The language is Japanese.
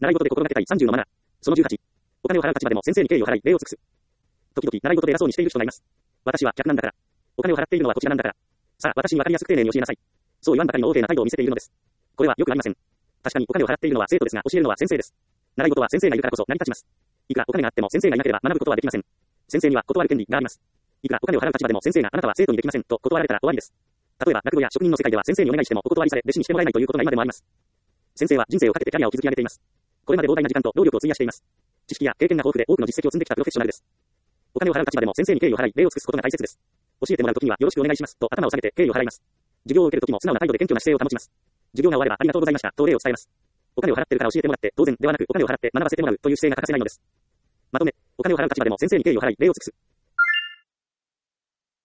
習い事で心がけたい30のマナー。その18。お金を払う立場でも先生に敬意を払い、礼を尽くす。時々、習い事で偉そうにしている人がいます。私は客なんだから。お金を払っているのはこちらなんだから。さあ、私に分かりやすく丁寧に教えなさい。そう言わんばかりの横柄な態度を見せているのです。これはよくありません。確かにお金を払っているのは生徒ですが、教えるのは先生です。習い事は先生がいるからこそ成り立ちます。いくらお金があっても先生がいなければ学ぶことはできません。先生には断る権利があります。いくらお金を払う立場でも先生があなたは生徒にできませんと断られたら終わりです。例えば学童や職人の世界では先生にお願いしてもお断りされ弟子にしてもらえないということが今でもあります。先生は人生をかけてキャリアを築き上げています。これまで膨大な時間と労力を費やしています。知識や経験が豊富で多くの実績を積んできたプロフェッショナルです。お金を払う立場でも先生に敬意を払い、礼を尽くすことが大切です。教えてもらうときにはよろしくお願いしますと頭を下げて敬意を払います。授業を受けるときも素直な態度で謙虚な姿勢を保ちます。授業が終わればありがとうございましたと礼を伝えます。お金を払ってるから教えてもらって当然ではなくお金を払って学ばせてもらうという姿勢が欠かせないのです。まとめ、お金を払う立場でも先生に敬意を払い、礼を尽くす。